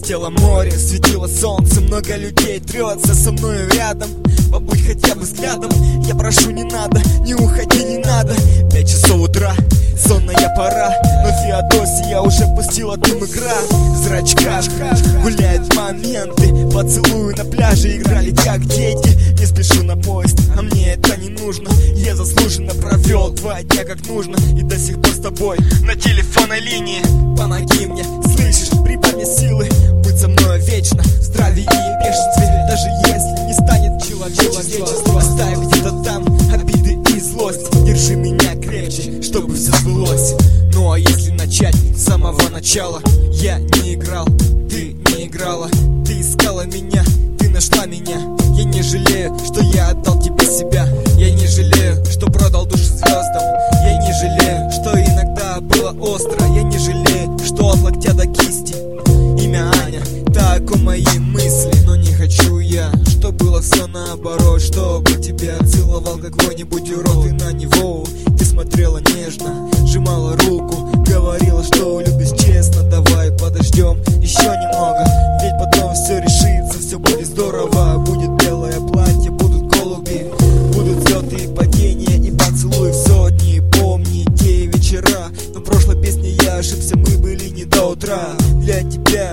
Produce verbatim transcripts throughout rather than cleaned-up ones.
Блестело море, светило солнце, много людей трется со мною рядом. Побудь хотя бы взглядом, я прошу, не надо, не уходи, не надо. Пять часов утра, сонная пора, но Феодосия уже пустила дым, игра в зрачках. Гуляют моменты, поцелуи на пляже играли как дети. Не спешу на поезд, а мне это не нужно. Я заслуженно провел два дня как нужно, и до сих пор с тобой на телефонной линии. Помоги мне, слышишь, прибавь мне силы быть со мной вечно, в здравии и бешенстве. Даже если не станет человечества, оставь где-то там обиды и злость. Держи меня крепче, чтобы все сбылось. Ну а если начать с самого начала, я не играл, ты не играла. Ты искала меня, ты нашла меня. Я не жалею, что я отдал тебе себя. Я не жалею, что продал душу звездам. Я не жалею, что иногда было остро. Я не жалею, что от локтя до кисти имя Аня, так у мои мысли. Но не хочу я, что было все наоборот, чтобы тебя целовал какой-нибудь урод. И на него ты смотрела нежно, сжимала руку, говорила, что любишь честно. Давай подождем еще немного, ведь потом все решится, все будет здорово. Будет белое платье, будут голуби, будут взлеты и падения, и поцелуи в сотни. Помни те вечера, но в прошлой песне я ошибся, мы были не до утра. Для тебя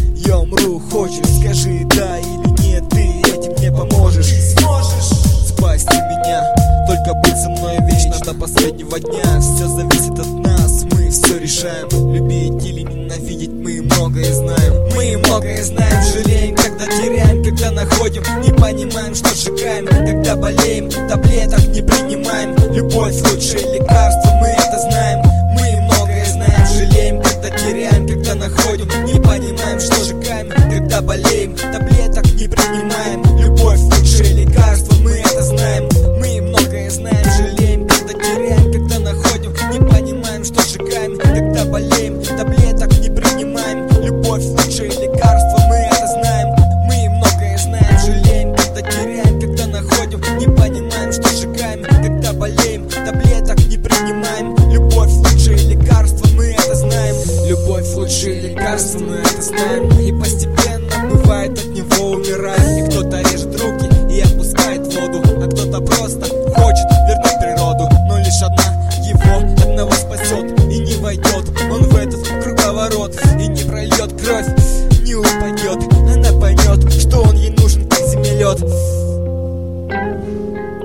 я умру, хочешь, скажи да или нет, ты этим мне поможешь. Сможешь спасти меня, только быть со мной вечно до последнего дня. Все зависит от нас, мы все решаем. Любить или ненавидеть мы многое знаем. Мы многое знаем, жалеем, когда теряем, когда находим, не понимаем, что сжигаем. Когда болеем, таблеток не принимаем. Любовь лучшее лекарство, мы это знаем. Мы многое знаем, жалеем, когда теряем, когда находим, не понимаем, что сжигаем. Когда болеем, таблеток не принимаем. Любовь лучшее лекарство, мы это знаем. Мы многое знаем, жалеем, когда теряем, когда находим, не понимаем, что сжигаем. Когда болеем, таблеток не принимаем. Любовь лучшее лекарство, мы это знаем. Мы многое знаем, жалеем, когда теряем, когда находим, не понимаем, что сжигаем. Когда болеем, таблеток не принимаем. Любовь лучшее лекарство, мы это знаем. Любовь лучшее лекарство, мы это знаем. И постепенно бывает от него умираем. И кто-то режет руки и опускает в воду, а кто-то просто хочет вернуть природу. Но лишь одна его одного спасет, и не войдет он в этот круговорот, и не прольет кровь, не упадет. Она поймет, что он ей нужен, как землелед.